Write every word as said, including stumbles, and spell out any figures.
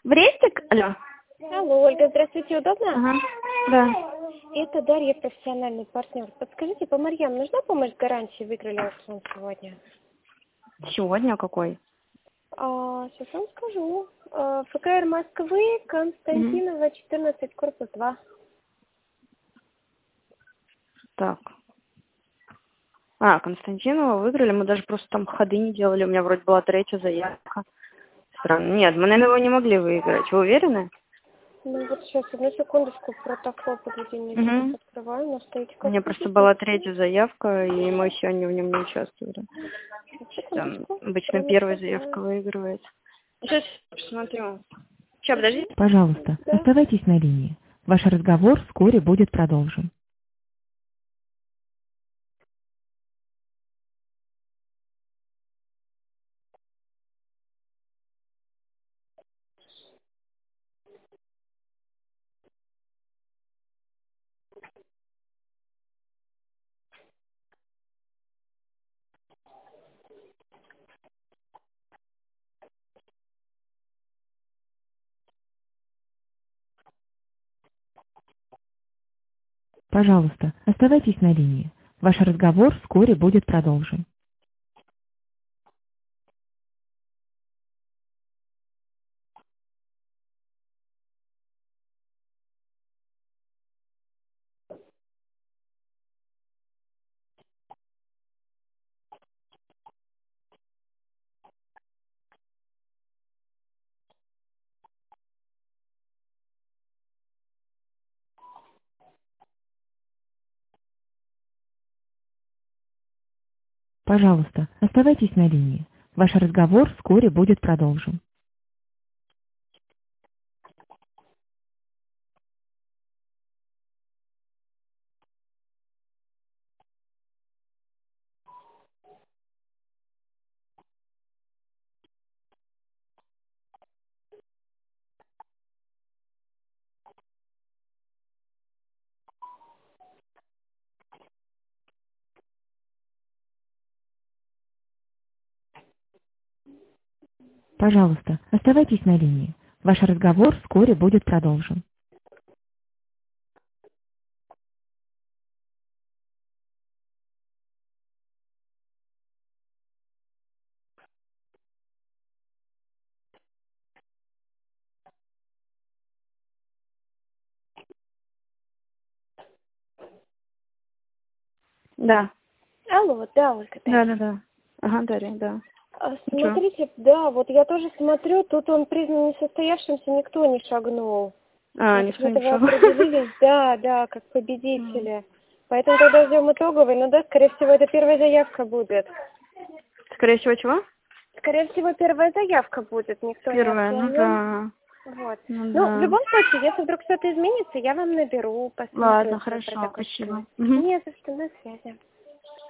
Брестик? Алло. Алло, Ольга, здравствуйте, удобно? Ага, да. Это Дарья, профессиональный партнер. Подскажите, по Марьям нужна помощь с гарантией? Выиграли аукцион сегодня. Сегодня какой? А, сейчас вам скажу. А, ФКР Москвы, Константинова, четырнадцать, корпус два. Так. А, Константинова выиграли, мы даже просто там ходы не делали, у меня вроде была третья заявка. Странно. Нет, мы, наверное, его не могли выиграть. Вы уверены? Ну вот сейчас, одну секундочку, протокол подведения итогов открываю, но стоите У как меня просто была третья заявка, и мы сегодня в нем не участвовали. Там обычно первая заявка выигрывается. Сейчас посмотрю. Сейчас, подожди. Пожалуйста, Да. оставайтесь на линии. Ваш разговор вскоре будет продолжен. Пожалуйста, оставайтесь на линии. Ваш разговор вскоре будет продолжен. Пожалуйста, оставайтесь на линии. Ваш разговор вскоре будет продолжен. Пожалуйста, оставайтесь на линии. Ваш разговор вскоре будет продолжен. Да. Алло, да, Ольга. Да, да, да. Ага, Дарья, да. А, смотрите, да, вот я тоже смотрю, тут он признан несостоявшимся, никто не шагнул. А, Вот никто не вы шел. определились, да, да, как победители. Поэтому тогда ждем итоговый, но да, скорее всего, это первая заявка будет. Скорее всего, чего? Скорее всего, первая заявка будет, никто Первая, не ну отклонил. да. Вот. Ну, Ну, да. в любом случае, если вдруг что-то изменится, я вам наберу, посмотрю. Ладно, что хорошо, протокол. спасибо. Не за что, на связи.